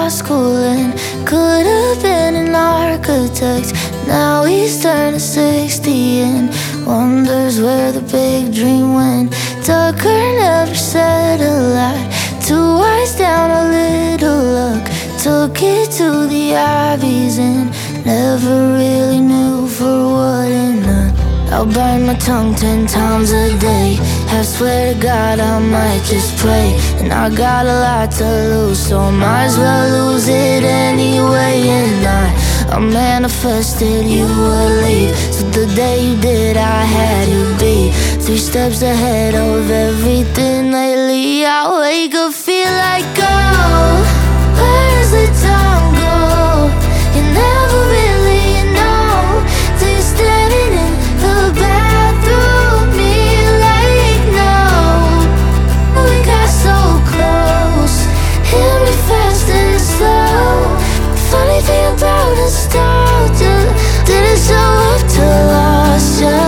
law school and could have been an architect. Now he's turning 60 and wonders where the big dream went. Tucker never said a lot, two eyes down a little luck. Took it to the Ivies and never really knew for what and none. I'll bite my tongue 10 times a day. I swear to God I might just pray. And I got a lot to lose, so might as well lose it anyway. And I manifested you would leave, so the day you did I had you beat. 3 steps ahead of everything lately. I wake up, feel like, oh, where's the time go? You never really know till you're standing in the bathroom, me like, no. We got so close, hit me fast and slow. Funny thing about nostalgia, didn't show up till lost ya.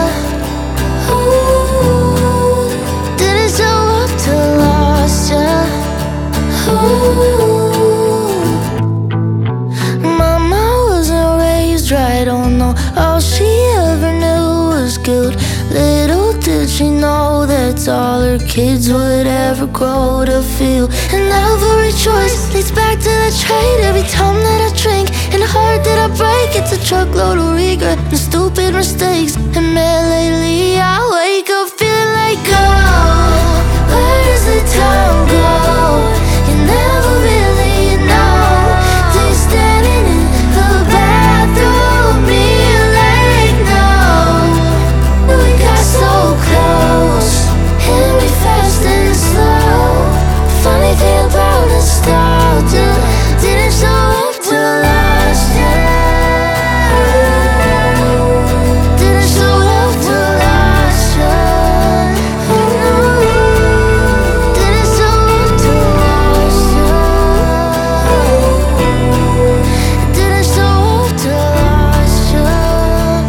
Ooh, didn't show up till lost ya. Ooh. Mama wasn't raised right, oh no. All she ever knew was guilt. Little did she know that's all her kids would ever grow to feel. And every choice leads back to the trade. Every time that I drink and the heart that I break, it's a truckload of regret and stupid mistakes. And man, lately I wake up feeling like, oh, where does the time go? You never really know till you're standing in the bathroom, me like, no. We got so close, hit me fast and slow. Funny thing about nostalgia, didn't show up till last year. Didn't show up till last year. Didn't show up till last year. Didn't show up till last year.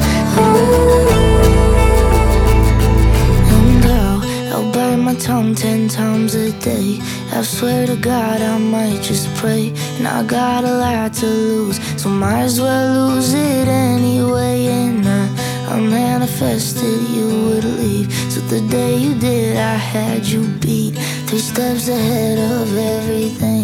And I'll bite my tongue 10 times a day. I swear to God I might just pray. And I got a lot to lose, so might as well lose it anyway. And I manifested you would leave, so the day you did I had you beat. 3 steps ahead of everything